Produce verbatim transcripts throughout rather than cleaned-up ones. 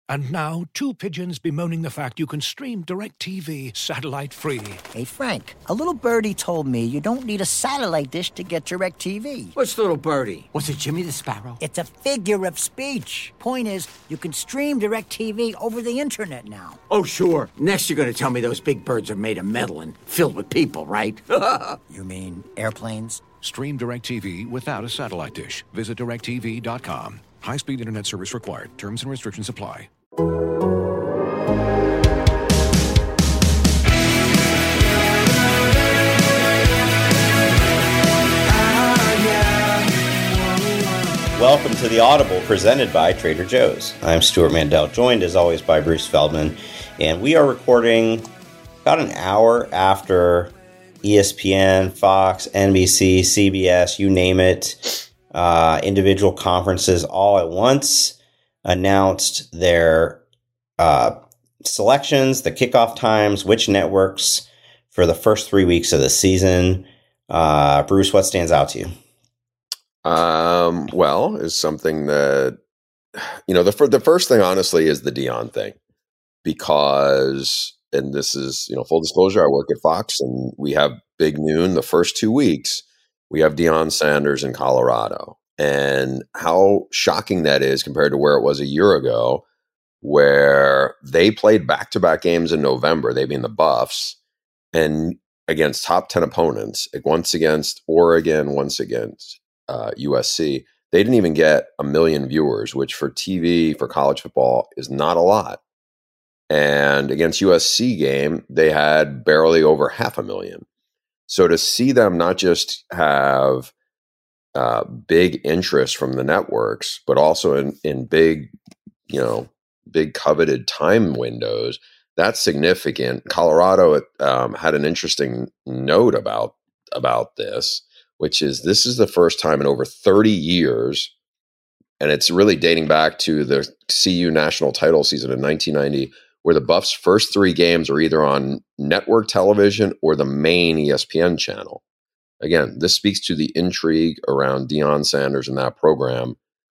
And now, two pigeons bemoaning the fact you can stream DirecTV satellite-free. Hey, Frank, a little birdie told me you don't need a satellite dish to get DirecTV. What's little birdie? Was it Jimmy the Sparrow? It's a figure of speech. Point is, you can stream DirecTV over the internet now. Oh, sure. Next you're going to tell me those big birds are made of metal and filled with people, right? You mean airplanes? Stream DirecTV without a satellite dish. Visit direct T V dot com. High-speed internet service required. Terms and restrictions apply. Welcome to The Audible, presented by Trader Joe's. I'm Stuart Mandel, joined as always by Bruce Feldman, and we are recording about an hour after E S P N, Fox, N B C, C B S, you name it, uh, individual conferences all at once announced their uh, selections, the kickoff times, which networks for the first three weeks of the season. Uh, Bruce, what stands out to you? Um, well, is something that, you know, the, the first thing, honestly, is the Deion thing, because, and this is, you know, full disclosure, I work at Fox and we have Big Noon the first two weeks. We have Deion Sanders in Colorado, and how shocking that is compared to where it was a year ago, where they played back-to-back games in November, they being the Buffs, and against top ten opponents, once against Oregon, once against Uh, U S C. They didn't even get a million viewers, which for T V, for college football, is not a lot. And against U S C game, they had barely over half a million. So to see them not just have uh, big interest from the networks, but also in, in big, you know, big coveted time windows, that's significant. Colorado um, had an interesting note about about this, which is this is the first time in over thirty years, and it's really dating back to the C U national title season in nineteen ninety, where the Buffs' first three games are either on network television or the main E S P N channel. Again, this speaks to the intrigue around Deion Sanders and that program.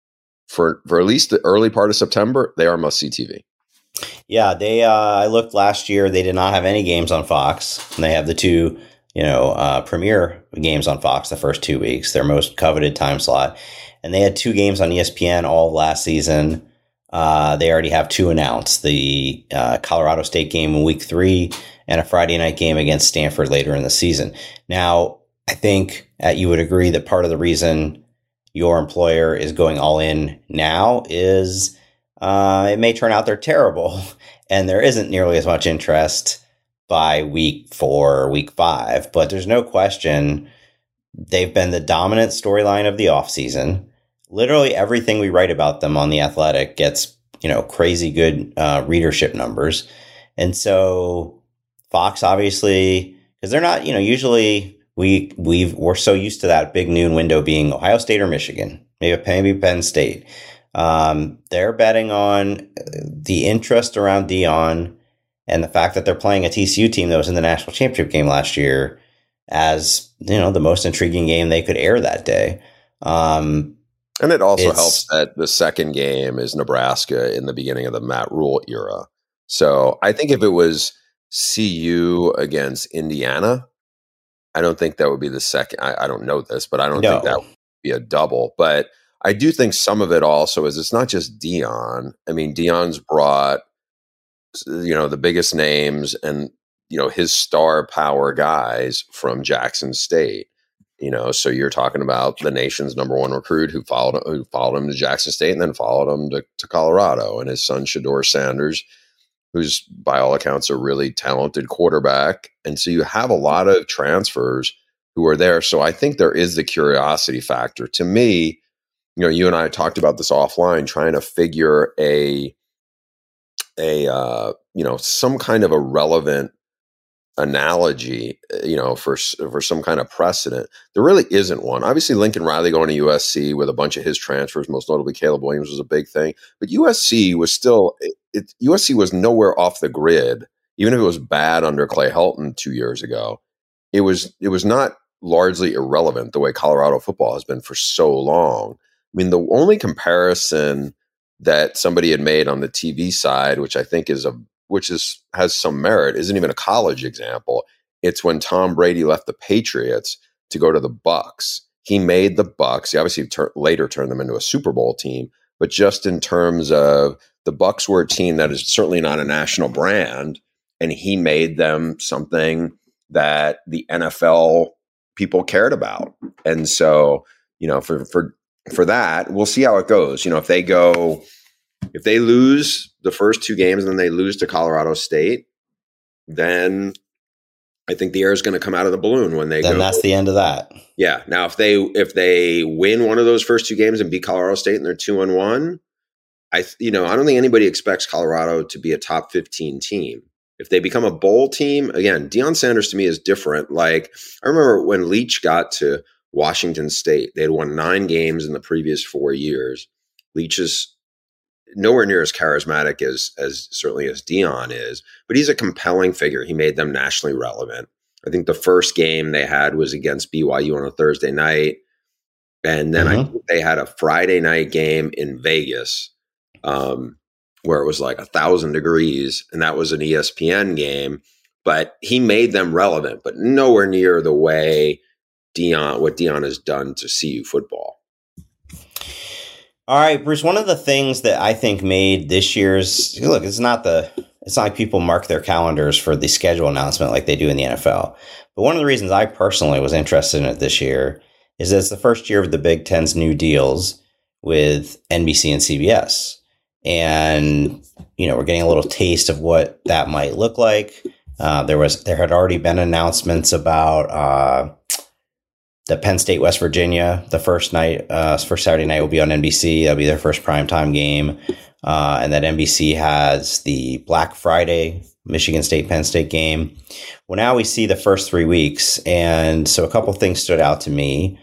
For for at least the early part of September, they are must-see T V. Yeah, they. Uh, I looked last year; they did not have any games on Fox, and they have the two, you know, uh, premier games on Fox the first two weeks, their most coveted time slot. And they had two games on E S P N all of last season. Uh, they already have two announced, the uh, Colorado State game in week three and a Friday night game against Stanford later in the season. Now, I think uh, you would agree that part of the reason your employer is going all in now is uh, it may turn out they're terrible and there isn't nearly as much interest by week four or week five, but there's no question they've been the dominant storyline of the offseason. Literally everything we write about them on The Athletic gets, you know, crazy good uh, readership numbers. And so Fox, obviously, because they're not, you know, usually we we've we're so used to that Big Noon window being Ohio State or Michigan, maybe maybe Penn State. Um, they're betting on the interest around Deion and the fact that they're playing a T C U team that was in the national championship game last year as, you know, the most intriguing game they could air that day. Um, and it also helps that the second game is Nebraska in the beginning of the Matt Rule era. So I think if it was C U against Indiana, I don't think that would be the second. I, I don't know this, but I don't no. think that would be a double. But I do think some of it also is it's not just Deion. I mean, Deion's brought, you know, the biggest names and, you know, his star power guys from Jackson State, you know, so you're talking about the nation's number one recruit who followed, who followed him to Jackson State and then followed him to, to Colorado, and his son, Shedeur Sanders, who's by all accounts a really talented quarterback. And so you have a lot of transfers who are there. So I think there is the curiosity factor. To me, you know, you and I talked about this offline, trying to figure a, a uh, you know, some kind of a relevant analogy, you know, for for some kind of precedent. There really isn't one. Obviously, Lincoln Riley going to U S C with a bunch of his transfers, most notably Caleb Williams, was a big thing. But U S C was still, it, it, U S C was nowhere off the grid, even if it was bad under Clay Helton two years ago. It was it was not largely irrelevant the way Colorado football has been for so long. I mean, the only comparison that somebody had made on the T V side, which I think is a which is has some merit, isn't even a college example. It's when Tom Brady left the Patriots to go to the Bucs. He made the Bucs. He obviously ter- later turned them into a Super Bowl team, but just in terms of the Bucs were a team that is certainly not a national brand, and he made them something that the N F L people cared about. And so, you know, for for for that, we'll see how it goes. You know, if they go, if they lose the first two games and then they lose to Colorado State, then I think the air is going to come out of the balloon when they then go. That's the end of that. Yeah. Now, if they if they win one of those first two games and beat Colorado State and they're two and one, I you know I don't think anybody expects Colorado to be a top fifteen team. If they become a bowl team, again, Deion Sanders to me is different. Like I remember when Leach got to Washington State, they had won nine games in the previous four years. Leach is nowhere near as charismatic as as certainly as Deion is, but he's a compelling figure. He made them nationally relevant. I think the first game they had was against B Y U on a Thursday night, and then mm-hmm. I think they had a Friday night game in Vegas, um, where it was like a thousand degrees, and that was an E S P N game. But he made them relevant, but nowhere near the way Deion what Deion has done to C U football. All right, Bruce, one of the things that I think made this year's, look, it's not the, it's not like people mark their calendars for the schedule announcement like they do in the N F L. But one of the reasons I personally was interested in it this year is that it's the first year of the Big Ten's new deals with N B C and C B S. And, you know, we're getting a little taste of what that might look like. Uh, there was, there had already been announcements about, uh, the Penn State, West Virginia, the first night, uh, first Saturday night will be on N B C. That'll be their first primetime game. Uh, and that N B C has the Black Friday, Michigan State, Penn State game. Well, now we see the first three weeks. And so a couple things stood out to me.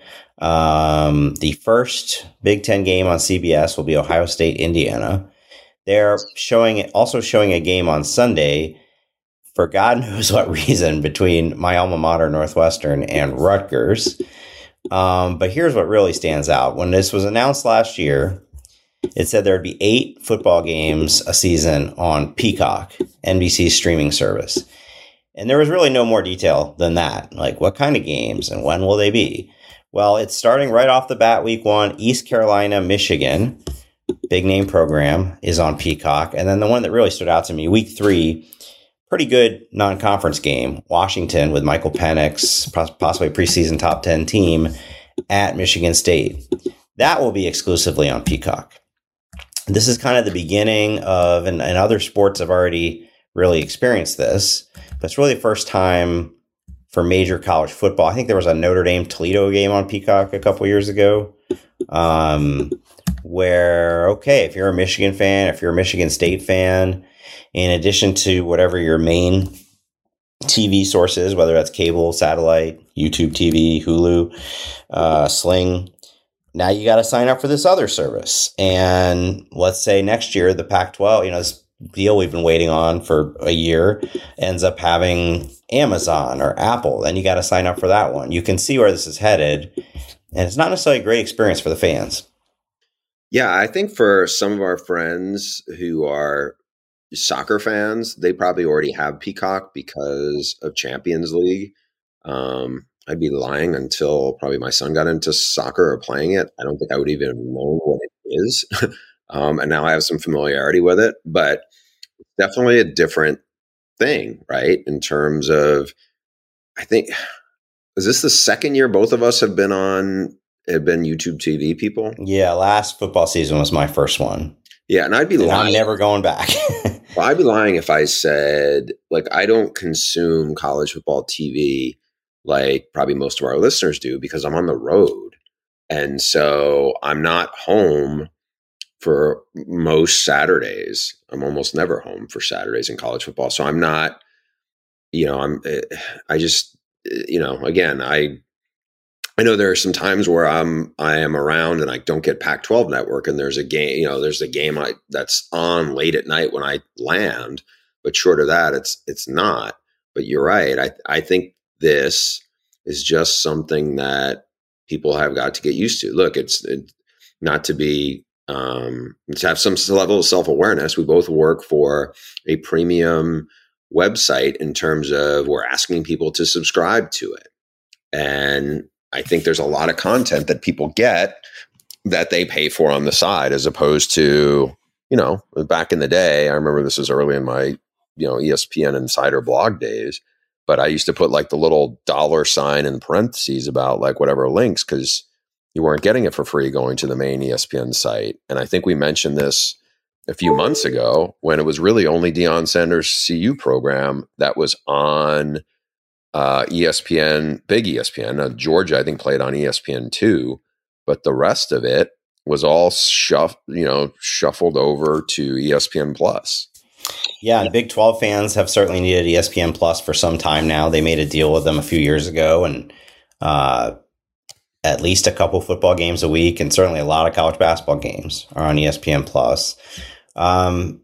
Um, the first Big Ten game on C B S will be Ohio State, Indiana. They're showing, also showing a game on Sunday for God knows what reason between my alma mater, Northwestern, and Rutgers. Um, but here's what really stands out. When this was announced last year, it said there would be eight football games a season on Peacock, N B C's streaming service. And there was really no more detail than that. Like, what kind of games and when will they be? Well, it's starting right off the bat, week one, East Carolina, Michigan, big name program, is on Peacock. And then the one that really stood out to me, week three, pretty good non-conference game, Washington with Michael Penix, possibly preseason top ten team at Michigan State. That will be exclusively on Peacock. This is kind of the beginning of, and, and other sports have already really experienced this, but it's really the first time for major college football. I think there was a Notre Dame Toledo game on Peacock a couple years ago, um, where, okay, if you're a Michigan fan, if you're a Michigan State fan, in addition to whatever your main T V source is, whether that's cable, satellite, YouTube T V, Hulu, uh, Sling, now you got to sign up for this other service. And let's say next year, the Pac twelve, you know, this deal we've been waiting on for a year ends up having Amazon or Apple. Then you got to sign up for that one. You can see where this is headed. And it's not necessarily a great experience for the fans. Yeah, I think for some of our friends who are soccer fans, they probably already have Peacock because of Champions League. Um, I'd be lying until probably my son got into soccer or playing it. I don't think I would even know what it is. um, and now I have some familiarity with it, but it's definitely a different thing, right? In terms of, I think, is this the second year both of us have been on, have been YouTube T V people? Yeah, last football season was my first one. Yeah, and I'd be and lying. I'm never going back. Well, I'd be lying if I said, like, I don't consume college football T V like probably most of our listeners do because I'm on the road. And so I'm not home for most Saturdays. I'm almost never home for Saturdays in college football. So I'm not, you know, I'm, I just, you know, again, I, I know there are some times where I'm I am around and I don't get Pac twelve network and there's a game, you know, there's a game I, that's on late at night when I land, but short of that, it's it's not. But you're right. I I think this is just something that people have got to get used to. Look, it's it, not to be Um, to have some level of self-awareness. We both work for a premium website in terms of we're asking people to subscribe to it. And I think there's a lot of content that people get that they pay for on the side, as opposed to, you know, back in the day, I remember this was early in my, you know, E S P N Insider blog days, but I used to put like the little dollar sign in parentheses about like whatever links, because you weren't getting it for free going to the main E S P N site. And I think we mentioned this a few months ago when it was really only Deion Sanders' C U program that was on uh, E S P N, big E S P N. Now, Georgia, I think, played on E S P N two, but the rest of it was all shuff, you know, shuffled over to E S P N Plus. Yeah, and Big twelve fans have certainly needed E S P N Plus for some time now. They made a deal with them a few years ago, and uh, at least a couple football games a week, and certainly a lot of college basketball games are on E S P N Plus. Um,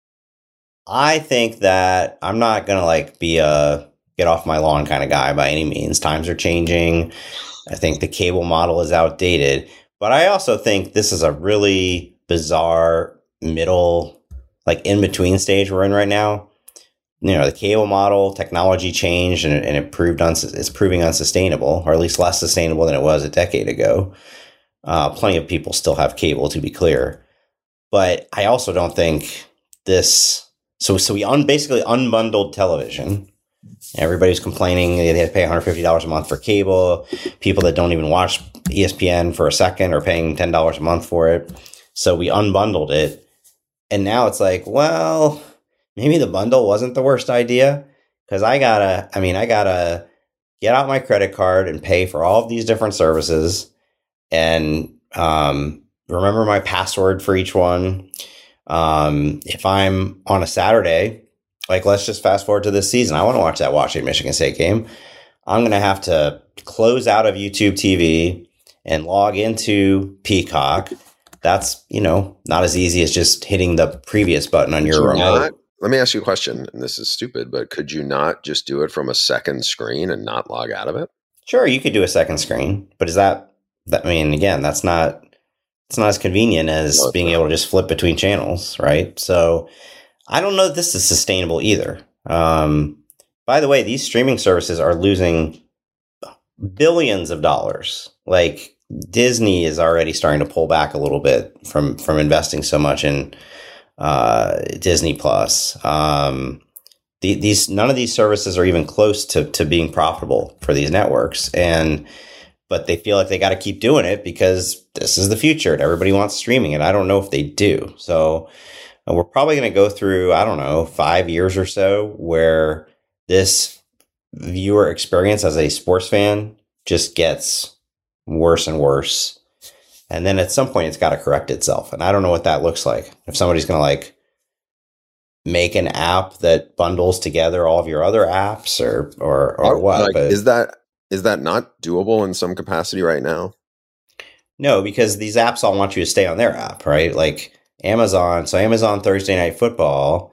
I think that I'm not going to like be a get off my lawn kind of guy by any means. Times are changing. I think the cable model is outdated, but I also think this is a really bizarre middle, like in between stage we're in right now. You know, the cable model, technology changed, and, and it proved uns- it's proving unsustainable, or at least less sustainable than it was a decade ago. Uh, plenty of people still have cable, to be clear. But I also don't think this. So, so we un, basically unbundled television. Everybody's complaining they had to pay one hundred fifty dollars a month for cable. People that don't even watch E S P N for a second are paying ten dollars a month for it. So we unbundled it. And now it's like, well, maybe the bundle wasn't the worst idea, because I gotta, I mean, I gotta get out my credit card and pay for all of these different services and um, remember my password for each one. Um, if I'm on a Saturday, like let's just fast forward to this season, I want to watch that Washington Michigan State game. I'm going to have to close out of YouTube T V and log into Peacock. That's, you know, not as easy as just hitting the previous button on your remote. Not, let me ask you a question, and this is stupid, but could you not just do it from a second screen and not log out of it? Sure, you could do a second screen, but is that, that I mean, again, that's not, it's not as convenient as no, being not. able to just flip between channels, right? So I don't know that this is sustainable either. Um, by the way, these streaming services are losing billions of dollars. Like, Disney is already starting to pull back a little bit from, from investing so much in uh, Disney Plus. Um, the, these none of these services are even close to, to being profitable for these networks, and but they feel like they got to keep doing it because this is the future and everybody wants streaming. And I don't know if they do. So uh, we're probably going to go through, I don't know, five years or so where this viewer experience as a sports fan just gets worse and worse. And then at some point it's got to correct itself. And I don't know what that looks like. If somebody's going to like make an app that bundles together all of your other apps or, or, or what. Like, but is that, is that not doable in some capacity right now? No, because these apps all want you to stay on their app, right? Like Amazon. So Amazon Thursday Night Football,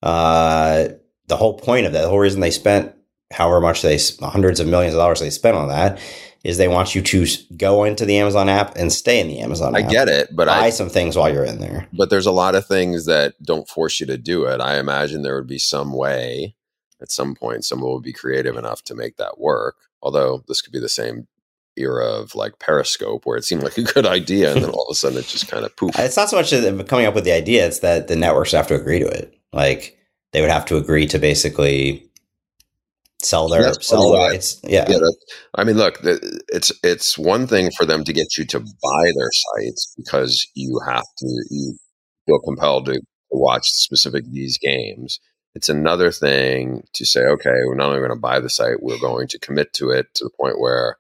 uh, the whole point of that, the whole reason they spent however much they, hundreds of millions of dollars they spent on that, is they want you to go into the Amazon app and stay in the Amazon app. I get it, but buy I, some things while you're in there. But there's a lot of things that don't force you to do it. I imagine there would be some way at some point someone would be creative enough to make that work. Although this could be the same era of like Periscope where it seemed like a good idea and then all of a sudden it just kind of poof. It's not so much that coming up with the idea, it's that the networks have to agree to it. Like they would have to agree to basically sell their sell their rights. Yeah. yeah I mean, look, it's it's one thing for them to get you to buy their sites because you have to you feel compelled to watch specific these games. It's another thing to say, okay, we're not only going to buy the site, we're going to commit to it to the point where,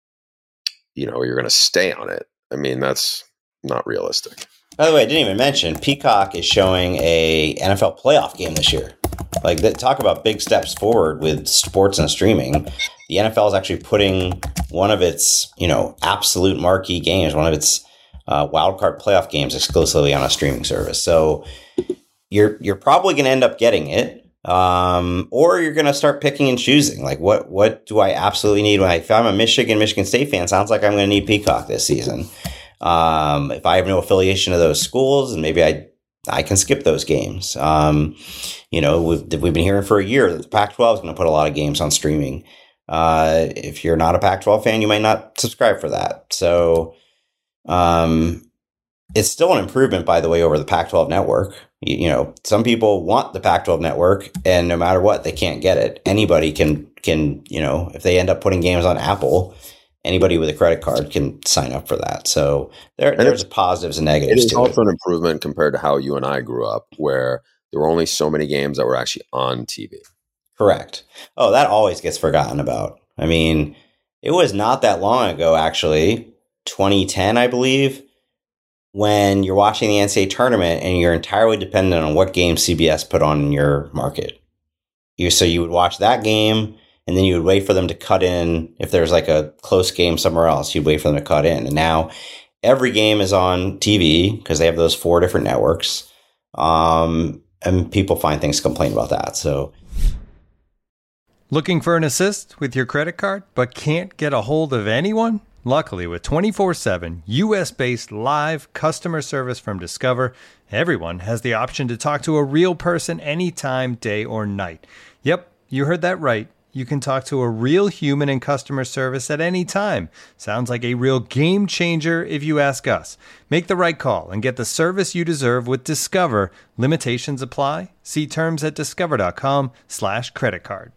you know, you're going to stay on it. I mean, that's not realistic. By the way, I didn't even mention Peacock is showing a N F L playoff game this year. Like, talk about big steps forward with sports and streaming. The N F L is actually putting one of its, you know, absolute marquee games, one of its uh, wildcard playoff games exclusively on a streaming service. So you're you're probably going to end up getting it, um, or you're going to start picking and choosing. Like, what what do I absolutely need? When I, if I'm a Michigan Michigan State fan, sounds like I'm going to need Peacock this season. Um, if I have no affiliation to those schools, and maybe I I can skip those games. Um, you know, we've, we've been hearing for a year that the Pac twelve is going to put a lot of games on streaming. Uh, if you're not a Pac twelve fan, you might not subscribe for that. So um, it's still an improvement, by the way, over the Pac twelve network. You, you know, some people want the Pac twelve network, and no matter what, they can't get it. Anybody can, can you know, if they end up putting games on Apple, anybody with a credit card can sign up for that. So there, there's positives and negatives. It is to also it. an improvement compared to how you and I grew up, where there were only so many games that were actually on T V. Correct. Oh, that always gets forgotten about. I mean, it was not that long ago, actually, twenty ten, I believe, when you're watching the N C double A tournament and you're entirely dependent on what game C B S put on in your market. You, so you would watch that game, and then you would wait for them to cut in. If there's like a close game somewhere else, you'd wait for them to cut in. And now every game is on T V because they have those four different networks. Um, and people find things to complain about that. So, looking for an assist with your credit card but can't get a hold of anyone? Luckily, with twenty-four seven U S-based live customer service from Discover, everyone has the option to talk to a real person anytime, day or night. Yep, you heard that right. You can talk to a real human in customer service at any time. Sounds like a real game changer if you ask us. Make the right call and get the service you deserve with Discover. Limitations apply. See terms at discover.com slash credit card.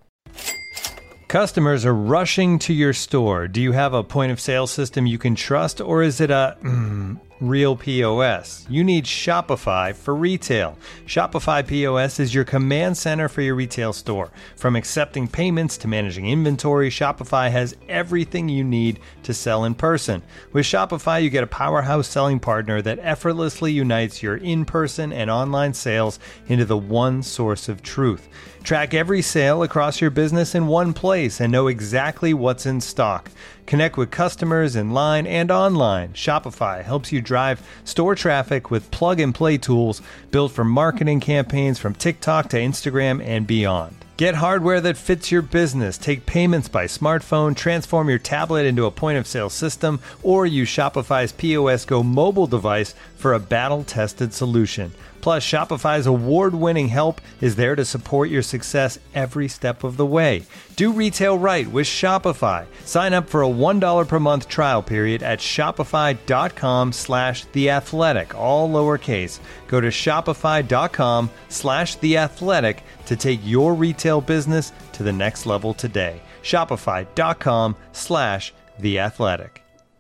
Customers are rushing to your store. Do you have a point of sale system you can trust, or is it a mm, real P O S? You need Shopify for retail. Shopify P O S is your command center for your retail store. From accepting payments to managing inventory, Shopify has everything you need to sell in person. With Shopify, you get a powerhouse selling partner that effortlessly unites your in-person and online sales into the one source of truth. Track every sale across your business in one place and know exactly what's in stock. Connect with customers in line and online. Shopify helps you drive store traffic with plug-and-play tools built for marketing campaigns from TikTok to Instagram and beyond. Get hardware that fits your business. Take payments by smartphone, transform your tablet into a point-of-sale system, or use Shopify's P O S Go mobile device for a battle-tested solution. Plus, Shopify's award-winning help is there to support your success every step of the way. Do retail right with Shopify. Sign up for a one dollar per month trial period at shopify.com slash theathletic, all lowercase. Go to shopify.com slash theathletic to take your retail business to the next level today. Shopify.com slash theathletic.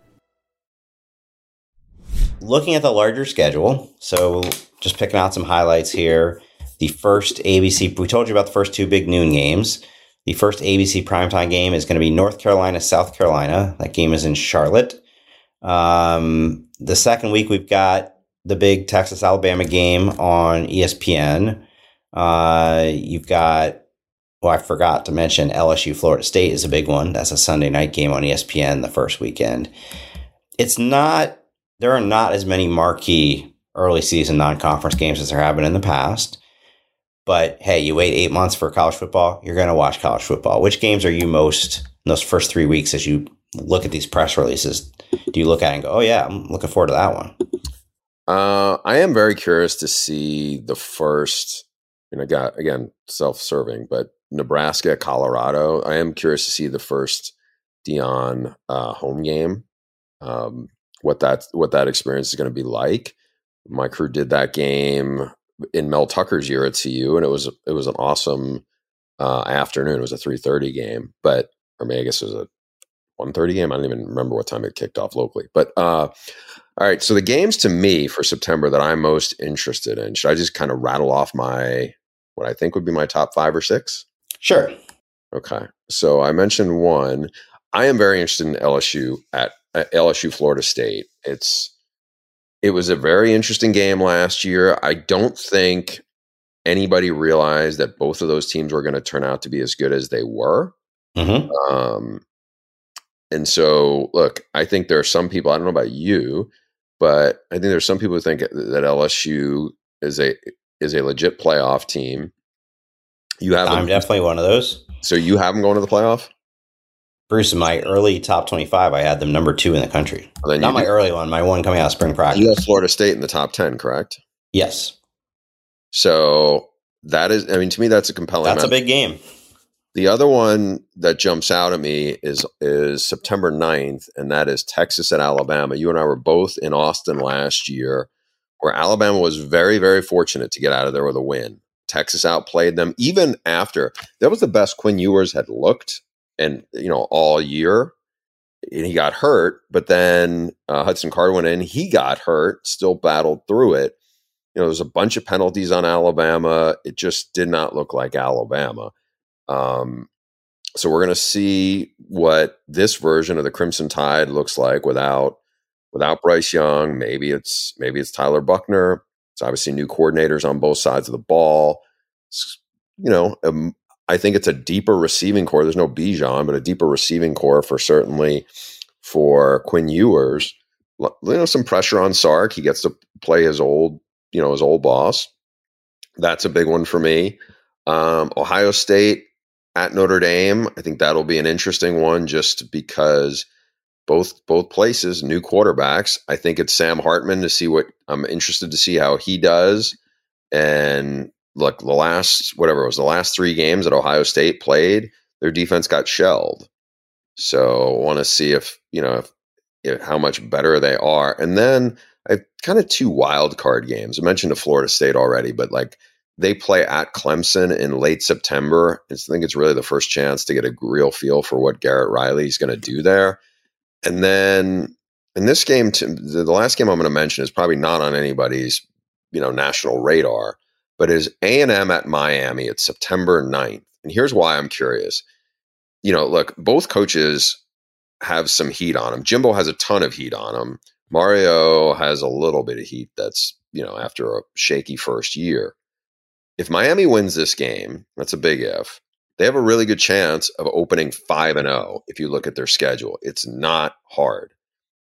Looking at the larger schedule, so just picking out some highlights here. The first A B C, we told you about the first two big noon games. The first A B C primetime game is going to be North Carolina, South Carolina. That game is in Charlotte. Um, the second week, we've got the big Texas-Alabama game on E S P N. Uh, you've got, well, I forgot to mention L S U, Florida State is a big one. That's a Sunday night game on E S P N the first weekend. It's not, there are not as many marquee early season non-conference games as there have been in the past. But hey, you wait eight months for college football, you're going to watch college football. Which games are you most, in those first three weeks as you look at these press releases, do you look at it and go, oh yeah, I'm looking forward to that one? Uh, I am very curious to see the first, and I got, again, self-serving, but Nebraska, Colorado. I am curious to see the first Deion uh, home game, um, what that, what that experience is going to be like. My crew did that game in Mel Tucker's year at C U, and it was it was an awesome uh, afternoon. It was a three thirty game, but or maybe I guess it was a one thirty game. I don't even remember what time it kicked off locally. But uh, all right, so the games to me for September that I'm most interested in. Should I just kind of rattle off my what I think would be my top five or six? Sure. Okay, so I mentioned one. I am very interested in L S U at, at L S U Florida State. It's It was a very interesting game last year. I don't think anybody realized that both of those teams were going to turn out to be as good as they were. Mm-hmm. Um, and so, look, I think there are some people, I don't know about you, but I think there's some people who think that L S U is a is a legit playoff team. You have I'm them, definitely one of those. So you have them going to the playoff? Bruce, in my early top twenty-five, I had them number two in the country. Well, Not my do, early one, my one coming out of spring practice. You have Florida State in the top ten, correct? Yes. So that is, I mean, to me, that's a compelling. That's match. a big game. The other one that jumps out at me is is September ninth, and that is Texas at Alabama. You and I were both in Austin last year, where Alabama was very, very fortunate to get out of there with a win. Texas outplayed them even after. That was the best Quinn Ewers had looked, and you know, all year. And he got hurt, but then uh, Hudson Card went in. He got hurt, still battled through it. You know, there's a bunch of penalties on Alabama. It just did not look like Alabama. Um, so we're going to see what this version of the Crimson Tide looks like without without Bryce Young. Maybe it's maybe it's Tyler Buchner. It's obviously new coordinators on both sides of the ball. It's, you know, um, I think it's a deeper receiving core. There's no Bijan, but a deeper receiving core for certainly for Quinn Ewers. You know, some pressure on Sark. He gets to play his old, you know, his old boss. That's a big one for me. Um, Ohio State at Notre Dame. I think that'll be an interesting one just because both both places, new quarterbacks. I think it's Sam Hartman to see what I'm interested to see how he does. And look, the last, whatever it was, the last three games that Ohio State played, their defense got shelled. So I want to see if, you know, if, if how much better they are. And then I have kind of two wild card games. I mentioned the Florida State already, but like they play at Clemson in late September. I think it's really the first chance to get a real feel for what Garrett Riley is going to do there. And then in this game, the last game I'm going to mention is probably not on anybody's, you know, national radar, but is A and M at Miami. It's September ninth. And here's why I'm curious. You know, look, both coaches have some heat on them. Jimbo has a ton of heat on him. Mario has a little bit of heat that's, you know, after a shaky first year. If Miami wins this game, that's a big if, they have a really good chance of opening five and oh if you look at their schedule. It's not hard.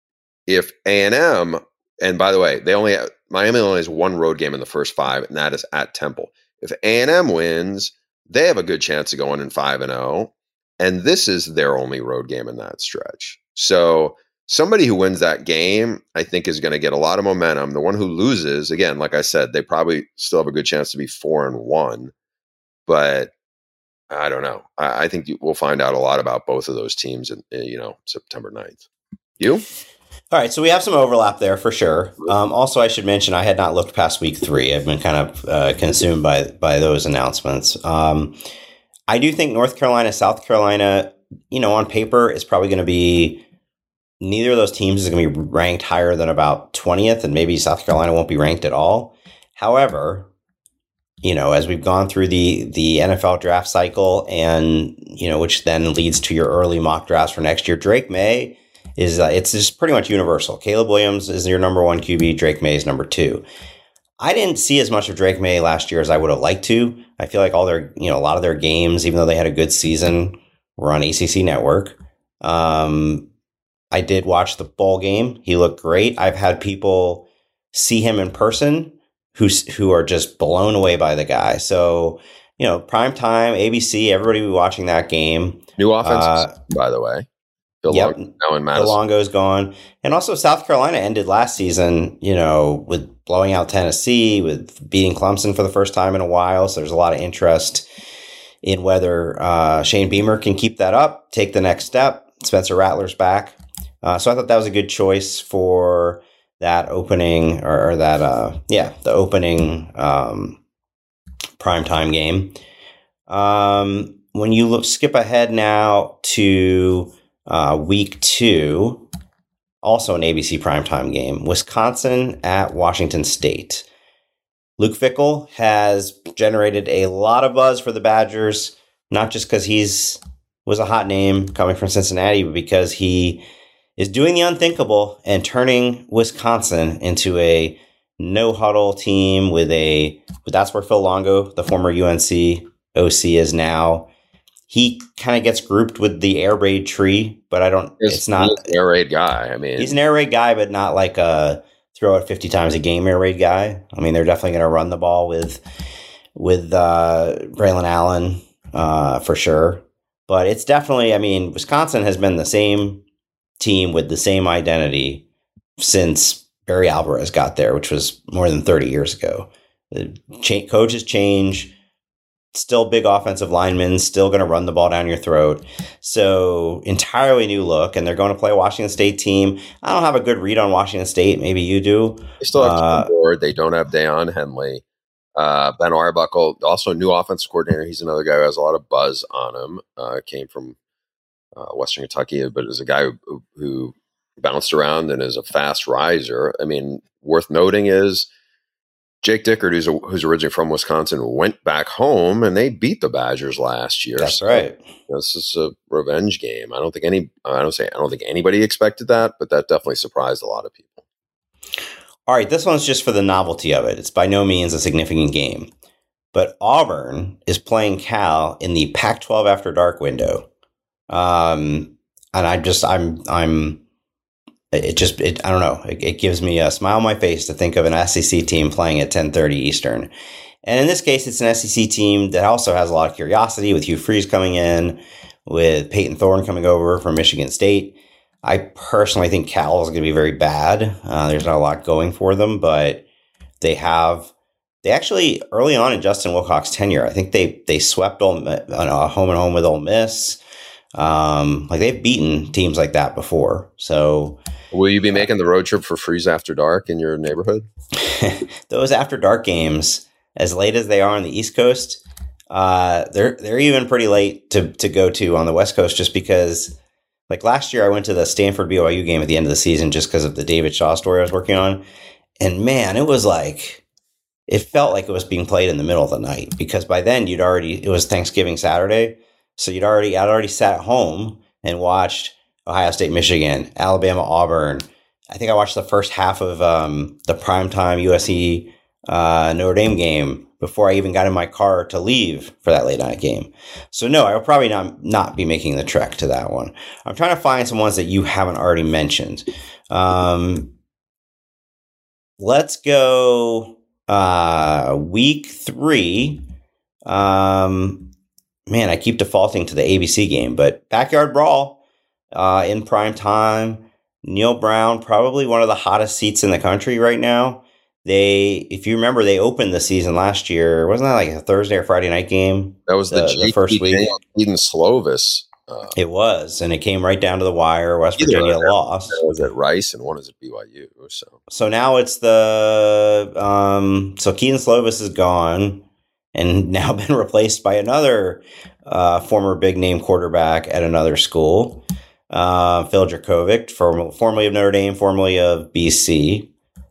If A and M, and by the way, they only have, Miami only has one road game in the first five, and that is at Temple. If A and M wins, they have a good chance of going in five and oh, and this is their only road game in that stretch. So somebody who wins that game, I think, is going to get a lot of momentum. The one who loses, again, like I said, they probably still have a good chance to be four and one, but I don't know. I, I think we'll find out a lot about both of those teams in, in you know, September ninth. You? All right, so we have some overlap there for sure. Um, also, I should mention I had not looked past week three. I've been kind of uh, consumed by by those announcements. Um, I do think North Carolina, South Carolina, you know, on paper is probably going to be, neither of those teams is going to be ranked higher than about twentieth, and maybe South Carolina won't be ranked at all. However, you know, as we've gone through the the N F L draft cycle, and you know, which then leads to your early mock drafts for next year, Drake May is uh, it's just pretty much universal. Caleb Williams is your number one Q B. Drake May is number two. I didn't see as much of Drake May last year as I would have liked to. I feel like all their, you know, a lot of their games, even though they had a good season, were on A C C Network. Um, I did watch the bowl game. He looked great. I've had people see him in person who who are just blown away by the guy. So, you know, prime time, A B C, everybody will be watching that game. New offense, uh, by the way. Bill yep, Long, now in Madison. Longo's gone. And also South Carolina ended last season, you know, with blowing out Tennessee, with beating Clemson for the first time in a while. So there's a lot of interest in whether uh, Shane Beamer can keep that up, take the next step. Spencer Rattler's back. Uh, so I thought that was a good choice for that opening or, or that, uh, yeah, the opening um, primetime game. Um, when you look, skip ahead now to uh, week two, also an A B C primetime game, Wisconsin at Washington State. Luke Fickell has generated a lot of buzz for the Badgers, not just because he's was a hot name coming from Cincinnati, but because he is doing the unthinkable and turning Wisconsin into a no-huddle team with a, that's where Phil Longo, the former U N C O C, is now. He kind of gets grouped with the air raid tree, but I don't, it's, it's not. He's an air raid guy. I mean, he's an air raid guy, but not like a throw it fifty times a game air raid guy. I mean, they're definitely going to run the ball with, with uh, Braylon Allen uh, for sure. But it's definitely, I mean, Wisconsin has been the same team with the same identity since Barry Alvarez got there, which was more than thirty years ago. The cha- coaches change, still big offensive linemen, still going to run the ball down your throat. So entirely new look, and they're going to play a Washington State team. I don't have a good read on Washington State. Maybe you do. They still have uh, Tim Ward. They don't have Deion Henley. Uh, Ben Arbuckle, also a new offensive coordinator. He's another guy who has a lot of buzz on him. Uh, came from uh, Western Kentucky, but is a guy who, who bounced around and is a fast riser. I mean, worth noting is Jake Dickert, who's, a, who's originally from Wisconsin, went back home and they beat the Badgers last year. That's so, right. You know, this is a revenge game. I don't think any. I don't say. I don't think anybody expected that, but that definitely surprised a lot of people. All right, this one's just for the novelty of it. It's by no means a significant game. But Auburn is playing Cal in the Pac twelve After Dark window. Um, and I just, I'm, I'm, it just, it, I don't know. It, it gives me a smile on my face to think of an S E C team playing at ten thirty Eastern. And in this case, it's an S E C team that also has a lot of curiosity, with Hugh Freeze coming in, with Peyton Thorne coming over from Michigan State. I personally think Cal is going to be very bad. Uh, there's not a lot going for them, but they have, they actually, early on in Justin Wilcox's tenure, I think they they swept Ole, uh, home and home with Ole Miss. Um, like they've beaten teams like that before. So, will you be making the road trip for Freeze After Dark in your neighborhood? Those After Dark games, as late as they are on the East Coast, uh, they're they're even pretty late to to go to on the West Coast, just because. Like last year, I went to the Stanford B Y U game at the end of the season just because of the David Shaw story I was working on. And man, it was like, it felt like it was being played in the middle of the night, because by then you'd already, it was Thanksgiving Saturday. So you'd already, I'd already sat at home and watched Ohio State, Michigan, Alabama, Auburn. I think I watched the first half of um, the primetime U S C uh, Notre Dame game before I even got in my car to leave for that late night game. So no, I will probably not, not be making the trek to that one. I'm trying to find some ones that you haven't already mentioned. Um, let's go uh, week three. Um, man, I keep defaulting to the A B C game, but Backyard Brawl uh, in prime time. Neil Brown, probably one of the hottest seats in the country right now. They, if you remember, they opened the season last year. Wasn't that like a Thursday or Friday night game? That was the, the, the first week. Eden Slovis. Uh, it was, and it came right down to the wire. West Virginia lost. Was at Rice, and one is at B Y U. So, so now it's the um. So Keaton Slovis is gone, and now been replaced by another uh, former big name quarterback at another school, uh, Phil Dracovic, form, formerly of Notre Dame, formerly of B C.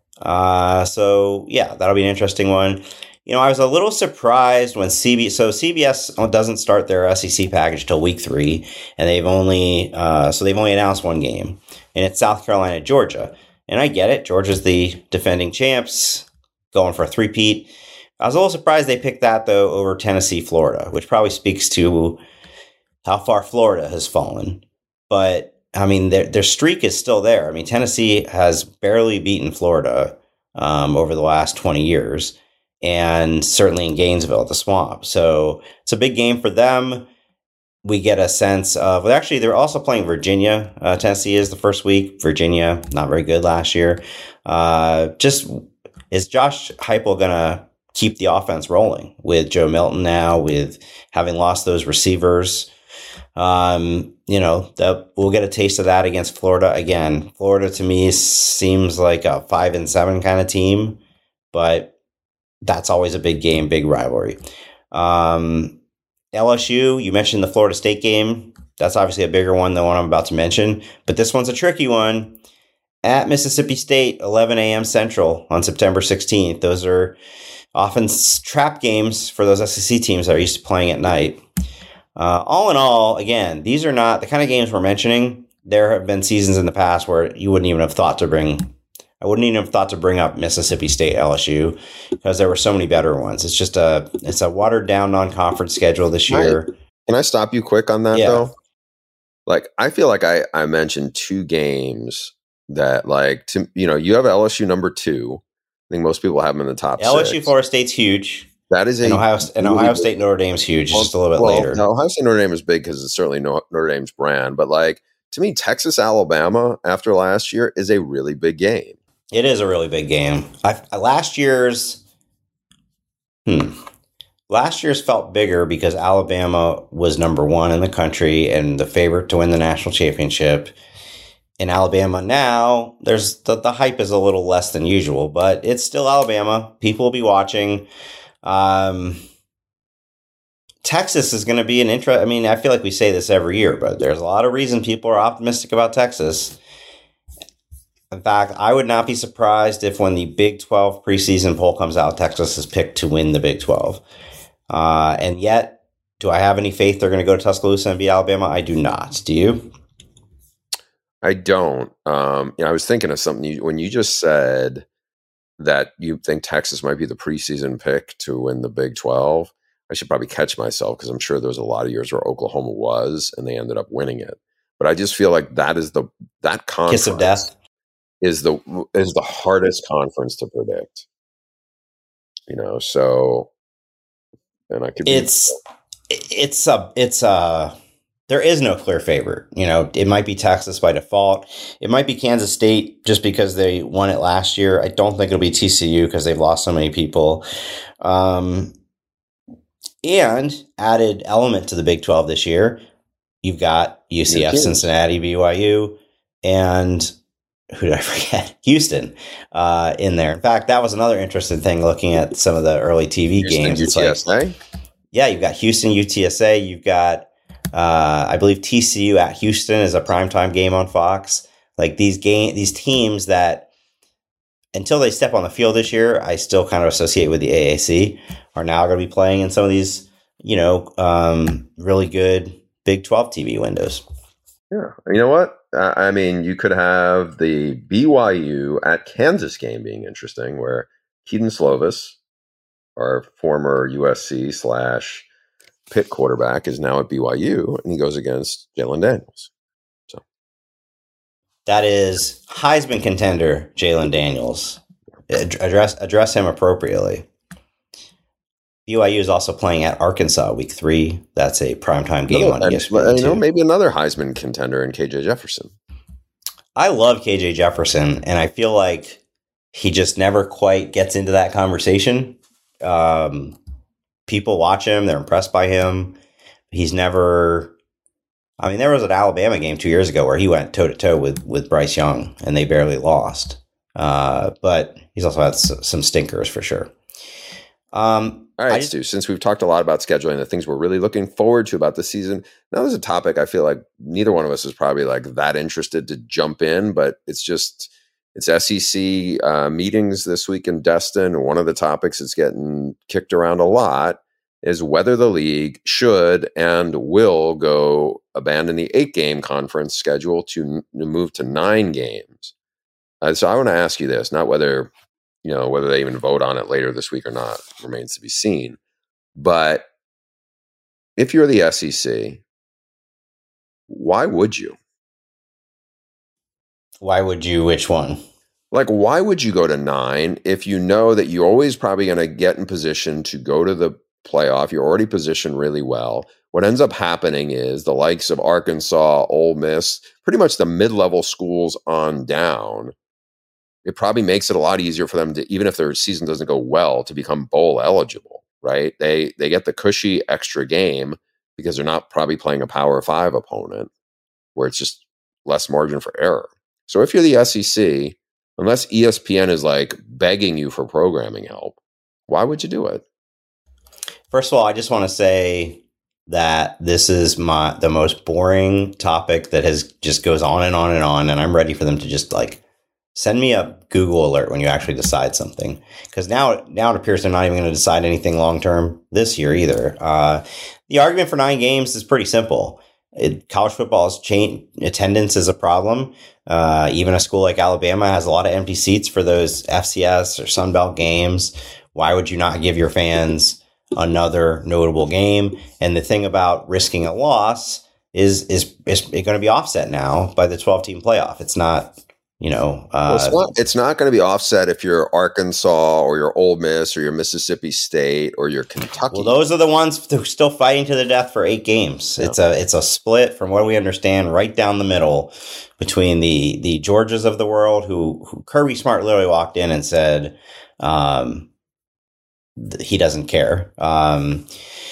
Uh, so yeah, that'll be an interesting one. You know, I was a little surprised when C B S, so C B S doesn't start their S E C package till week three, and they've only, uh, so they've only announced one game, and it's South Carolina, Georgia. And I get it. Georgia's the defending champs, going for a three-peat. I was a little surprised they picked that, though, over Tennessee, Florida, which probably speaks to how far Florida has fallen. But, I mean, their, their streak is still there. I mean, Tennessee has barely beaten Florida um, over the last twenty years, and certainly in Gainesville at the Swamp. So it's a big game for them. We get a sense of, well, actually, they're also playing Virginia. Uh, Tennessee is the first week. Virginia, not very good last year. Uh, just, is Josh Heupel going to keep the offense rolling with Joe Milton now, with having lost those receivers? Um, you know, that we'll get a taste of that against Florida. Again, Florida to me seems like a five and seven kind of team, but that's always a big game, big rivalry. Um, L S U, you mentioned the Florida State game. That's obviously a bigger one than one I'm about to mention, but this one's a tricky one. At Mississippi State, eleven a.m. Central on September sixteenth. Those are often trap games for those S E C teams that are used to playing at night. Uh, all in all, again, these are not the kind of games we're mentioning. There have been seasons in the past where you wouldn't even have thought to bring, I wouldn't even have thought to bring up Mississippi State L S U, because there were so many better ones. It's just a, it's a watered down non-conference schedule this year. Can I, can I stop you quick on that yeah. though? Like, I feel like I, I mentioned two games that, like, to, you know, you have L S U number two. I think most people have them in the top L S U six. Florida State's huge. That is a and Ohio, and really Ohio big- State Notre Dame's huge. well, It's just a little bit well, later. No, Ohio State Notre Dame is big because it's certainly no, Notre Dame's brand. But like to me, Texas Alabama after last year is a really big game. It is a really big game. I, last year's, hmm, last year's felt bigger because Alabama was number one in the country and the favorite to win the national championship. In Alabama now, there's the, the hype is a little less than usual, but it's still Alabama. People will be watching. Um, Texas is going to be an interest. I mean, I feel like we say this every year, but there's a lot of reason people are optimistic about Texas. In fact, I would not be surprised if when the Big twelve preseason poll comes out, Texas is picked to win the Big twelve. Uh, and yet, do I have any faith they're going to go to Tuscaloosa and beat Alabama? I do not. Do you? I don't. Um, you know, I was thinking of something you, when you just said that you think Texas might be the preseason pick to win the Big twelve. I should probably catch myself because I'm sure there was a lot of years where Oklahoma was and they ended up winning it. But I just feel like that is the that conference Kiss of death is the is the hardest conference to predict. You know, so and I could be, it's it's a it's a there is no clear favorite. You know, it might be Texas by default. It might be Kansas State just because they won it last year. I don't think it'll be T C U because they've lost so many people. Um, and added element to the Big twelve this year, you've got U C F, Cincinnati, B Y U, and who did I forget? Houston uh, in there. In fact, that was another interesting thing looking at some of the early T V Houston, games. U T S A? It's like, yeah, you've got Houston, U T S A. You've got, uh, I believe, T C U at Houston is a primetime game on Fox. Like these game, these teams that until they step on the field this year, I still kind of associate with the A A C, are now going to be playing in some of these, you know, um, really good Big twelve T V windows. Yeah. You know what? Uh, I mean, you could have the B Y U at Kansas game being interesting, where Keaton Slovis, our former U S C slash Pitt quarterback, is now at B Y U, and he goes against Jalen Daniels. So that is Heisman contender Jalen Daniels. Address address him appropriately. B Y U is also playing at Arkansas week three. That's a primetime game another, on E S P N. You know, maybe another Heisman contender in K J Jefferson. I love K J Jefferson, and I feel like he just never quite gets into that conversation. Um, people watch him; they're impressed by him. He's never. I mean, there was an Alabama game two years ago where he went toe to toe with with Bryce Young, and they barely lost. Uh, but he's also had s- some stinkers for sure. Um, All right, I- Stu, since we've talked a lot about scheduling, the things we're really looking forward to about the season, now there's a topic I feel like neither one of us is probably like that interested to jump in, but it's just, it's S E C uh, meetings this week in Destin. And one of the topics that's getting kicked around a lot is whether the league should and will go abandon the eight game conference schedule to, n- to move to nine games. Uh, so I want to ask you this, not whether You know, whether they even vote on it later this week or not remains to be seen. But if you're the S E C, why would you? Why would you? Which one? Like, why would you go to nine if you know that you're always probably going to get in position to go to the playoff? You're already positioned really well. What ends up happening is the likes of Arkansas, Ole Miss, pretty much the mid-level schools on down, it probably makes it a lot easier for them to, even if their season doesn't go well, to become bowl eligible, right? They they get the cushy extra game because they're not probably playing a Power Five opponent where it's just less margin for error. So if you're the S E C, unless E S P N is like begging you for programming help, why would you do it? First of all, I just want to say that this is my the most boring topic that has just goes on and on and on, and I'm ready for them to just like send me a Google alert when you actually decide something, because now now it appears they're not even going to decide anything long term this year either. Uh, the argument for nine games is pretty simple. It, college football's change attendance is a problem. Uh, even a school like Alabama has a lot of empty seats for those F C S or Sun Belt games. Why would you not give your fans another notable game? And the thing about risking a loss is is is it going to be offset now by the twelve team playoff? It's not You know, uh, well, it's not, it's not going to be offset if you're Arkansas or you're Ole Miss or you're Mississippi State or you're Kentucky. Well, those are the ones who are still fighting to the death for eight games. Yeah. It's a it's a split, from what we understand, right down the middle between the the Georgias of the world, who, who Kirby Smart literally walked in and said um, th- he doesn't care, um,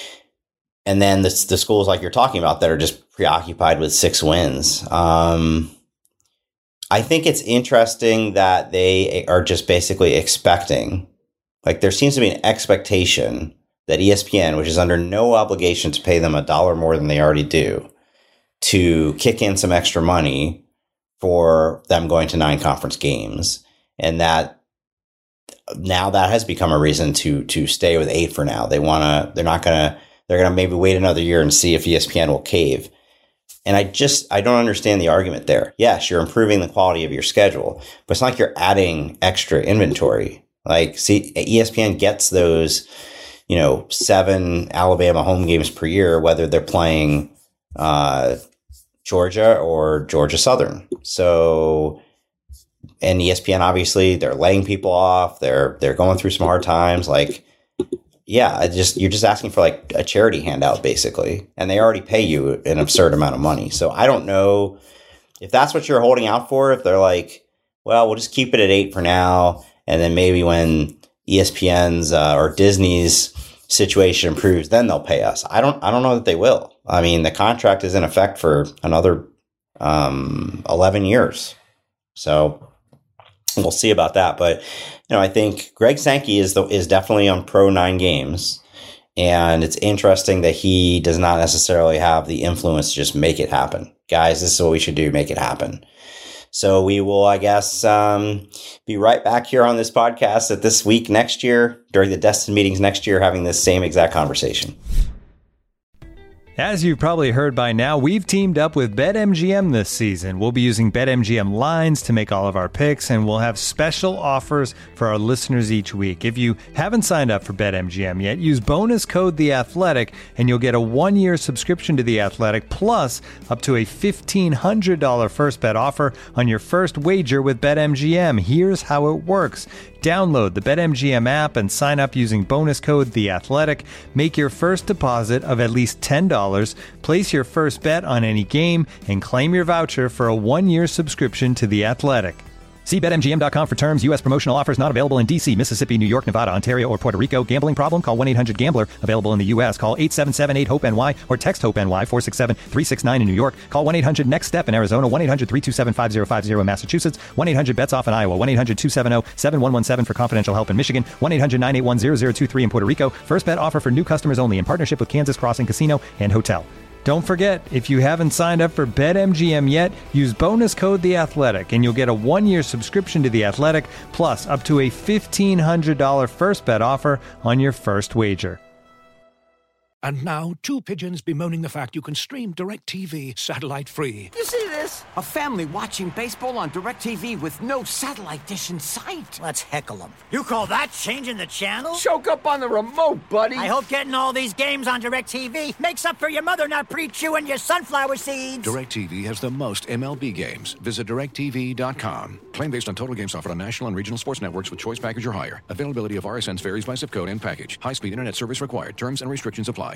and then the the schools like you're talking about that are just preoccupied with six wins. Um, I think it's interesting that they are just basically expecting, like there seems to be an expectation that E S P N, which is under no obligation to pay them a dollar more than they already do, to kick in some extra money for them going to nine conference games. And that now that has become a reason to to stay with eight for now. They want to, they're not going to, they're going to maybe wait another year and see if E S P N will cave. And I just, I don't understand the argument there. Yes, you're improving the quality of your schedule, but it's not like you're adding extra inventory. Like, see, E S P N gets those, you know, seven Alabama home games per year, whether they're playing uh, Georgia or Georgia Southern. So, and E S P N, obviously, they're laying people off. They're, they're going through some hard times. Like, yeah, I just you're just asking for like a charity handout, basically, and they already pay you an absurd amount of money. So I don't know if that's what you're holding out for. If they're like, well, we'll just keep it at eight for now, and then maybe when E S P N's uh, or Disney's situation improves, then they'll pay us. I don't. I don't know that they will. I mean, the contract is in effect for another um, eleven years, so we'll see about that. But you know, I think Greg Sankey is the, is definitely on pro nine games, and it's interesting that he does not necessarily have the influence to just make it happen. Guys, this is what we should do, make it happen. So we will, I guess, um, be right back here on this podcast at this week next year, during the Destin meetings next year, having this same exact conversation. As you've probably heard by now, we've teamed up with BetMGM this season. We'll be using BetMGM lines to make all of our picks, and we'll have special offers for our listeners each week. If you haven't signed up for BetMGM yet, use bonus code The Athletic, and you'll get a one-year subscription to The Athletic, plus up to a fifteen hundred dollars first bet offer on your first wager with BetMGM. Here's how it works. Download the BetMGM app and sign up using bonus code The Athletic. Make your first deposit of at least ten dollars. Place your first bet on any game and claim your voucher for a one-year subscription to The Athletic. See Bet M G M dot com for terms. U S promotional offers not available in D C, Mississippi, New York, Nevada, Ontario, or Puerto Rico. Gambling problem? Call one eight hundred gambler. Available in the U S. Call eight seven seven eight hope N Y or text HOPE-NY four six seven three six nine in New York. Call one eight hundred next step in Arizona. one eight hundred three two seven five zero five zero in Massachusetts. one eight hundred bets off in Iowa. one eight hundred two seven zero seven one one seven for confidential help in Michigan. one eight hundred nine eight one zero zero two three in Puerto Rico. First bet offer for new customers only in partnership with Kansas Crossing Casino and Hotel. Don't forget, if you haven't signed up for BetMGM yet, use bonus code The Athletic, and you'll get a one-year subscription to The Athletic, plus up to a fifteen hundred dollars first bet offer on your first wager. And now, two pigeons bemoaning the fact you can stream DirecTV satellite-free. You see this? A family watching baseball on DirecTV with no satellite dish in sight. Let's heckle them. You call that changing the channel? Choke up on the remote, buddy. I hope getting all these games on DirecTV makes up for your mother not pre-chewing your sunflower seeds. DirecTV has the most M L B games. Visit direct T V dot com. Claim based on total games offered on national and regional sports networks with choice package or higher. Availability of R S Ns varies by zip code and package. High-speed internet service required. Terms and restrictions apply.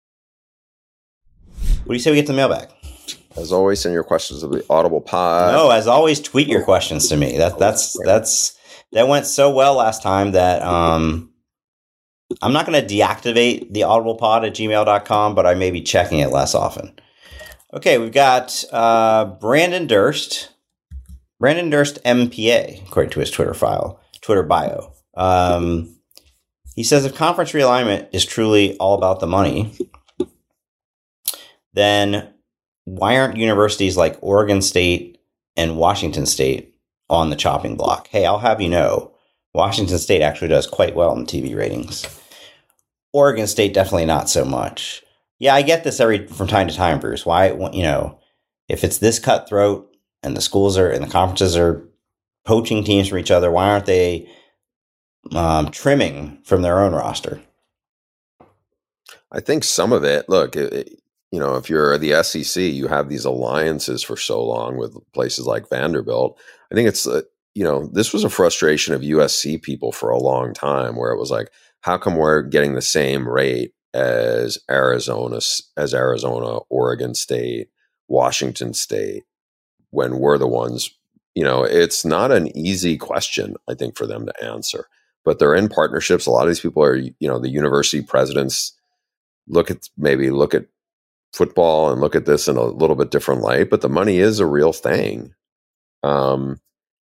What do you say we get to the mailbag? As always, send your questions to the Audible Pod. No, as always, tweet your questions to me. That that's that's that went so well last time that um, I'm not going to deactivate the Audible Pod at gmail dot com, but I may be checking it less often. Okay, we've got uh, Brandon Durst, Brandon Durst M P A, according to his Twitter file, Twitter bio. Um, he says if conference realignment is truly all about the money, then why aren't universities like Oregon State and Washington State on the chopping block? Hey, I'll have you know, Washington State actually does quite well in T V ratings. Oregon State definitely not so much. Yeah, I get this every from time to time, Bruce. Why, you know, if it's this cutthroat and the schools are and the conferences are poaching teams from each other, why aren't they um, trimming from their own roster? I think some of it, look, it, you know, if you're the S E C, you have these alliances for so long with places like Vanderbilt. I think it's, uh, you know, this was a frustration of U S C people for a long time, where it was like, how come we're getting the same rate as Arizona, as Arizona, Oregon State, Washington State, when we're the ones, you know, it's not an easy question, I think, for them to answer. But they're in partnerships. A lot of these people are, you know, the university presidents look at, maybe look at football and look at this in a little bit different light, but the money is a real thing. Um,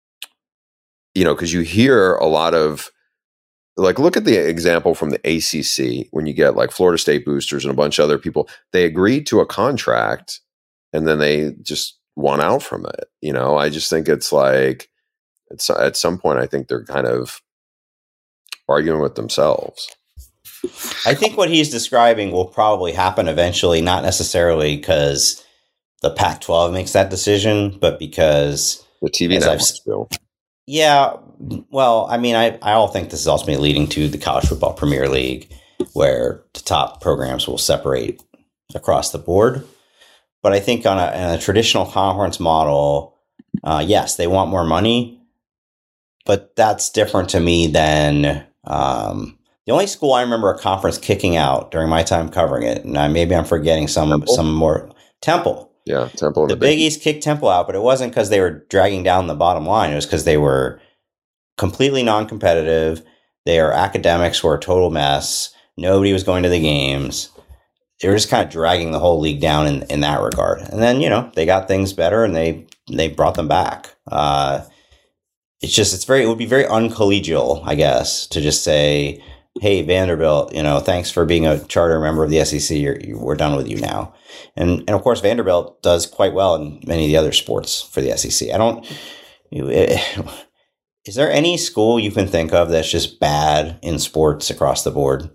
you know, because you hear a lot of, like, look at the example from the A C C when you get like Florida State boosters and a bunch of other people. They agreed to a contract and then they just want out from it. You know, I just think it's like, it's at some point, I think they're kind of arguing with themselves. I think what he's describing will probably happen eventually, not necessarily because the Pac twelve makes that decision, but because the T V networks do. Yeah, well, I mean, I, I all think this is ultimately leading to the College Football Premier League, where the top programs will separate across the board. But I think on a, in a traditional conference model, uh, yes, they want more money, but that's different to me than um, the only school I remember a conference kicking out during my time covering it, and I, maybe I'm forgetting some Temple? some more Temple. Yeah, Temple. The, the Big East kicked Temple out, but it wasn't because they were dragging down the bottom line. It was because they were completely non-competitive. Their academics were a total mess. Nobody was going to the games. They were just kind of dragging the whole league down in, in that regard. And then, you know, they got things better and they they brought them back. Uh, it's just, it's very, it would be very uncollegial, I guess, to just say, hey, Vanderbilt, you know, thanks for being a charter member of the S E C. You're, you, we're done with you now. And, and of course, Vanderbilt does quite well in many of the other sports for the S E C. I don't, you, it, is there any school you can think of that's just bad in sports across the board?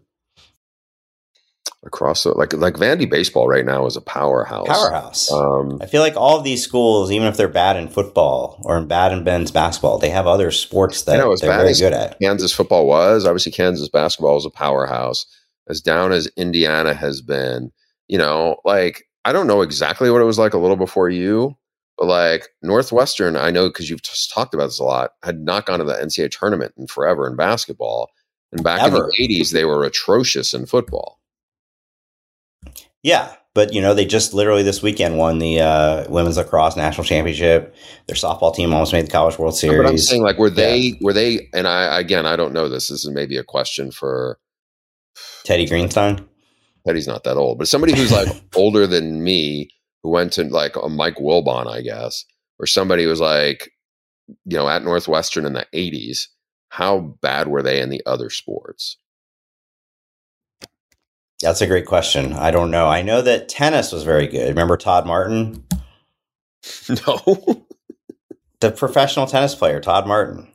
Across the, like like Vandy baseball right now is a powerhouse. Powerhouse. Um, I feel like all of these schools, even if they're bad in football or bad in men's basketball, they have other sports that know, they're very good at. Kansas football was, obviously Kansas basketball is a powerhouse. As down as Indiana has been, you know, like, I don't know exactly what it was like a little before you, but like Northwestern, I know because you've just talked about this a lot, had not gone to the N C double A tournament in forever in basketball. And back Ever. in the eighties, they were atrocious in football. Yeah, but, you know, they just literally this weekend won the uh, women's lacrosse national championship. Their softball team almost made the College World Series. No, but I'm saying, like, were they, yeah. were they, and I, again, I don't know this. This is maybe a question for Teddy Greenstein. Teddy's not that old, but somebody who's like older than me who went to like a Mike Wilbon, I guess, or somebody who was like, you know, at Northwestern in the eighties. How bad were they in the other sports? That's a great question. I don't know. I know that tennis was very good. Remember Todd Martin? No. The professional tennis player, Todd Martin.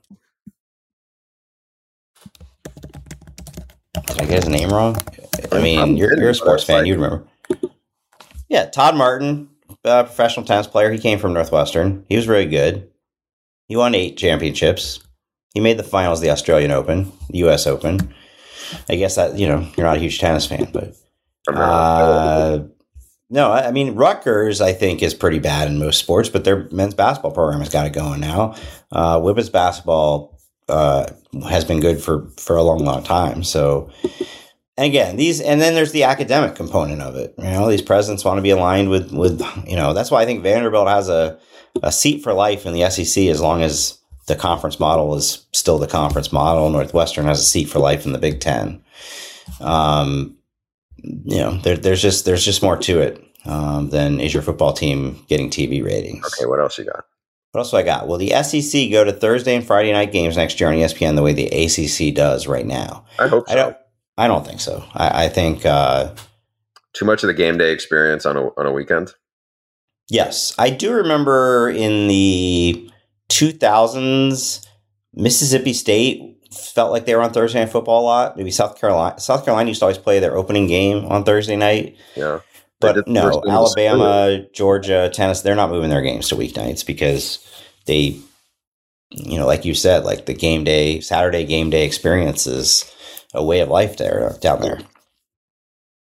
Did I get his name wrong? I mean, you're, you're a sports fan. You'd remember. Yeah, Todd Martin, uh, professional tennis player. He came from Northwestern. He was very good. He won eight championships. He made the finals of the Australian Open, U S Open. I guess that, you know, you're not a huge tennis fan, but uh, no, I mean, Rutgers, I think, is pretty bad in most sports, but their men's basketball program has got it going now. Uh, women's basketball uh, has been good for, for a long, long time. So, and again, these, and then there's the academic component of it. You know, these presidents want to be aligned with, with, you know, that's why I think Vanderbilt has a, a seat for life in the S E C as long as the conference model is still the conference model. Northwestern has a seat for life in the Big Ten. Um, you know, there, there's just there's just more to it um, than is your football team getting T V ratings. Okay, what else you got? What else do I got? Well, the S E C go to Thursday and Friday night games next year on E S P N the way the A C C does right now. I hope so. I don't, I don't think so. I, I think uh, too much of the game day experience on a on a weekend. Yes, I do remember in the two thousands, Mississippi State felt like they were on Thursday Night Football a lot. Maybe South Carolina. South Carolina used to always play their opening game on Thursday night. Yeah. But no, Alabama, Georgia, Tennessee, they're not moving their games to weeknights because they, you know, like you said, like the game day, Saturday game day experience is a way of life there, down there.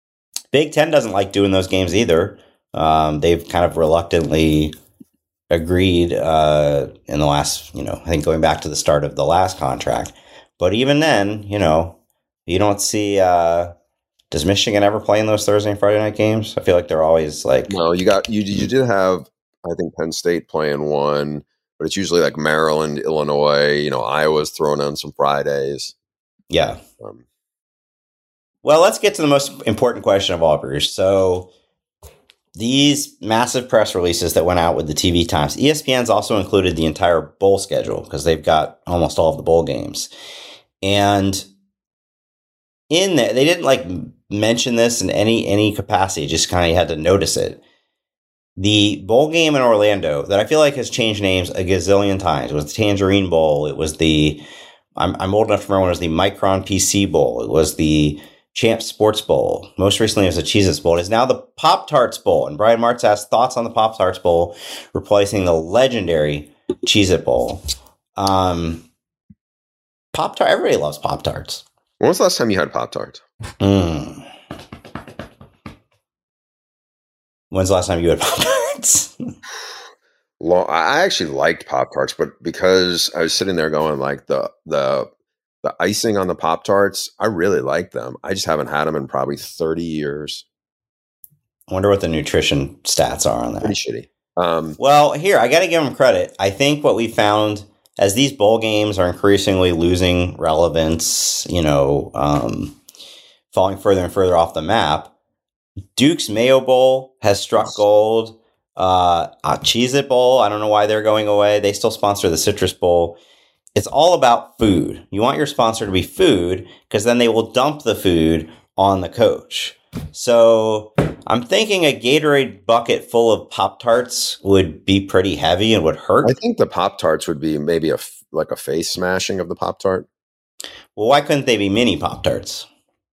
Big Ten doesn't like doing those games either. Um, they've kind of reluctantly agreed uh, in the last, you know, I think going back to the start of the last contract. But even then, you know, you don't see. Uh, does Michigan ever play in those Thursday and Friday night games? I feel like they're always like. No, you got you. You did have, I think, Penn State playing one, but it's usually like Maryland, Illinois. You know, Iowa's throwing on some Fridays. Yeah. Um, well, let's get to the most important question of all, Bruce. So. These massive press releases that went out with the T V times, E S P N's also included the entire bowl schedule because they've got almost all of the bowl games. And in there, they didn't like mention this in any any capacity, just kind of had to notice it. The bowl game in Orlando that I feel like has changed names a gazillion times. It was the Tangerine Bowl. It was the, I'm, I'm old enough to remember when it was the Micron P C Bowl. It was the Champ Sports Bowl. Most recently, it was the Cheez-Its Bowl. It is now the Pop-Tarts Bowl. And Brian Martz asked thoughts on the Pop-Tarts Bowl, replacing the legendary Cheez-It Bowl. Um, Pop-Tart, everybody loves Pop-Tarts. When was the last time you had Pop-Tarts? Mm. When's the last time you had Pop-Tarts? Long, I actually liked Pop-Tarts, but because I was sitting there going like the the the icing on the Pop-Tarts, I really like them. I just haven't had them in probably thirty years. I wonder what the nutrition stats are on that. Pretty shitty. Um, well, here, I got to give them credit. I think what we found as these bowl games are increasingly losing relevance, you know, um, falling further and further off the map, Duke's Mayo Bowl has struck gold. Uh, uh, Cheez-It Bowl, I don't know why they're going away. They still sponsor the Citrus Bowl. It's all about food. You want your sponsor to be food because then they will dump the food on the coach. So I'm thinking a Gatorade bucket full of Pop-Tarts would be pretty heavy and would hurt. I think the Pop-Tarts would be maybe a like a face smashing of the Pop-Tart. Well, why couldn't they be mini Pop-Tarts?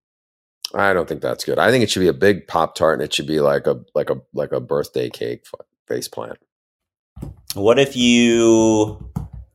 I don't think that's good. I think it should be a big Pop-Tart and it should be like a like a like a birthday cake face plant. What if you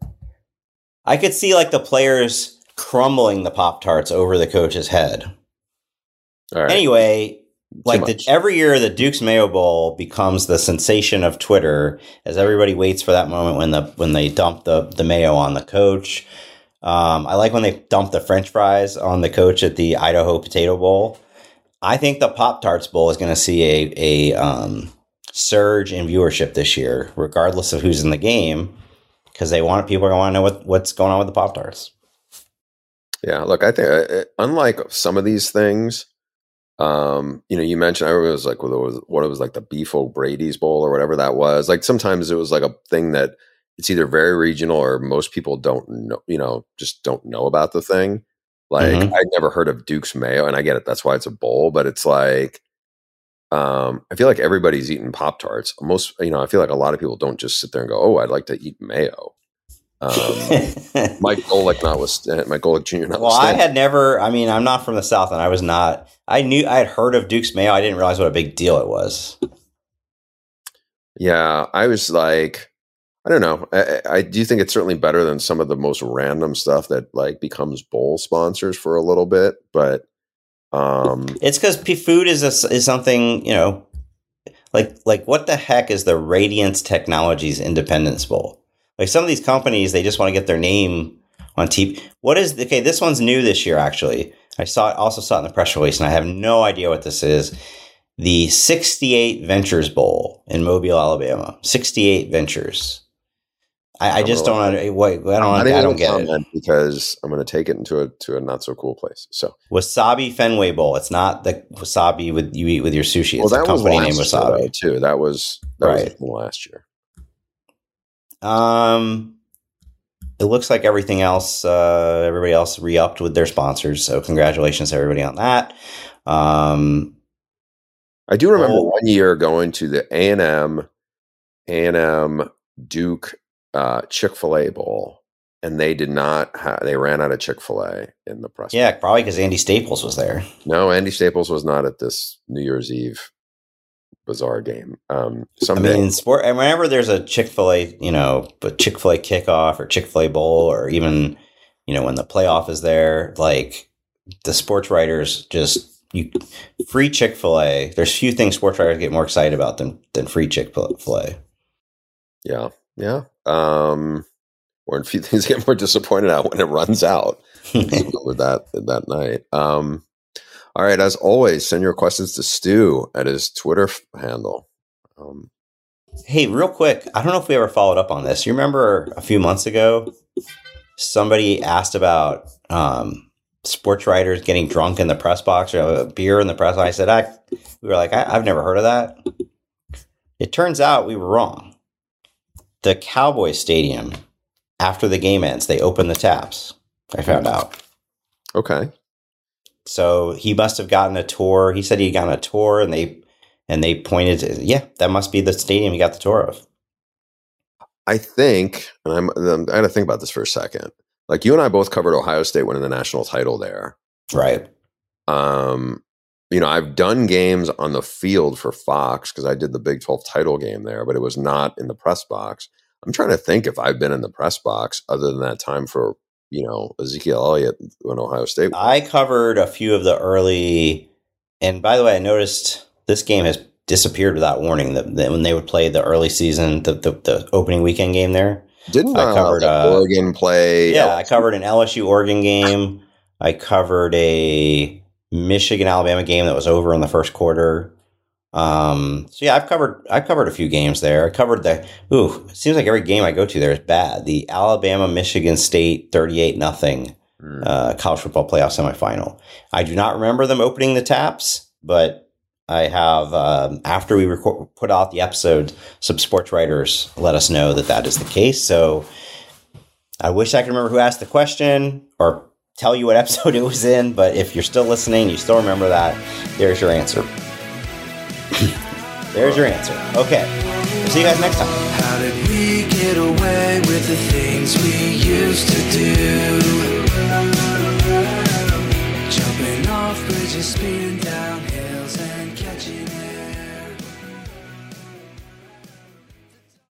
I could see like the players crumbling the Pop-Tarts over the coach's head. All right. Anyway, Too like the, every year the Duke's Mayo Bowl becomes the sensation of Twitter as everybody waits for that moment when the when they dump the, the mayo on the coach. Um, I like when they dump the French fries on the coach at the Idaho Potato Bowl. I think the Pop-Tarts Bowl is going to see a, a um, surge in viewership this year, regardless of who's in the game. Because they want people to want to know what, what's going on with the Pop-Tarts. Yeah, look, I think uh, unlike some of these things, um, you know, you mentioned I remember it was like what it was, what it was like the Beef O'Brady's Bowl or whatever that was. Like sometimes it was like a thing that it's either very regional or most people don't know, you know, just don't know about the thing. Like mm-hmm. I'd never heard of Duke's Mayo, and I get it, that's why it's a bowl. But it's like, um, I feel like everybody's eating Pop-Tarts. Most, you know, I feel like a lot of people don't just sit there and go, "Oh, I'd like to eat mayo." Um, Mike Golick not was Mike Golick Junior Not well, I had never. I mean, I'm not from the South, and I was not. I knew I had heard of Duke's Mayo. I didn't realize what a big deal it was. Yeah, I was like, I don't know. I, I do think it's certainly better than some of the most random stuff that like becomes bowl sponsors for a little bit, but. Um, it's because food is a, is something, you know, like like what the heck is the Radiance Technologies Independence Bowl? Like some of these companies, they just want to get their name on T V. What is okay? This one's new this year, actually. I saw it, also saw it in the press release, and I have no idea what this is. The sixty-eight Ventures Bowl in Mobile, Alabama. sixty-eight Ventures. I, I just don't. Wait, I don't. I, I don't get it because I'm going to take it into a to a not so cool place. So Wasabi Fenway Bowl. It's not the wasabi with you eat with your sushi. It's well, that the company was name Wasabi year, too. That was that right was last year. Um, it looks like everything else. Uh, everybody else re-upped with their sponsors. So congratulations to everybody on that. Um, I do remember oh, one year going to the A and M, A and M Duke. Uh, Chick-fil-A Bowl, and they did not ha- they ran out of Chick-fil-A in the press. Yeah, probably because Andy Staples was there. No, Andy Staples was not at this New Year's Eve bizarre game. Um, someday. I mean, sport. And whenever there's a Chick-fil-A, you know, a Chick-fil-A kickoff or Chick-fil-A Bowl, or even, you know, when the playoff is there, like the sports writers just you free Chick-fil-A. There's few things sports writers get more excited about than than free Chick-fil-A. Yeah, yeah. Um, or a few things get more disappointed at when it runs out. With that that night. Um, all right. As always, send your questions to Stu at his Twitter f- handle. Um, hey, real quick, I don't know if we ever followed up on this. You remember a few months ago, somebody asked about um, sports writers getting drunk in the press box or a beer in the press box. I said, I, we were like, I, I've never heard of that. It turns out we were wrong. The Cowboys Stadium, after the game ends, they open the taps. I found out. Okay. So he must have gotten a tour. He said he'd gotten a tour, and they and they pointed to, yeah, that must be the stadium he got the tour of. I think, and I'm, I'm I got to think about this for a second. Like you and I both covered Ohio State winning the national title there. Right. Um, you know, I've done games on the field for Fox because I did the Big twelve title game there, but it was not in the press box. I'm trying to think if I've been in the press box other than that time for, you know, Ezekiel Elliott when Ohio State won. I covered a few of the early, and by the way, I noticed this game has disappeared without warning. That when they would play the early season, the, the, the opening weekend game there. Didn't I covered uh, uh, Oregon play? Yeah, I covered an L S U Oregon game. I covered a Michigan Alabama game that was over in the first quarter. Um, so yeah, I've covered I've covered a few games there. I covered the ooh, it seems like every game I go to there is bad. The Alabama Michigan State thirty-eight nothing uh, college football playoff semifinal. I do not remember them opening the taps, but I have um, after we record, put out the episode, some sports writers let us know that that is the case. So I wish I could remember who asked the question or tell you what episode it was in. But if you're still listening, you still remember that, there's your answer. There's your answer. Okay. We'll see you guys next time. How did we get away with the things we used to do? Jumping off bridges, speeding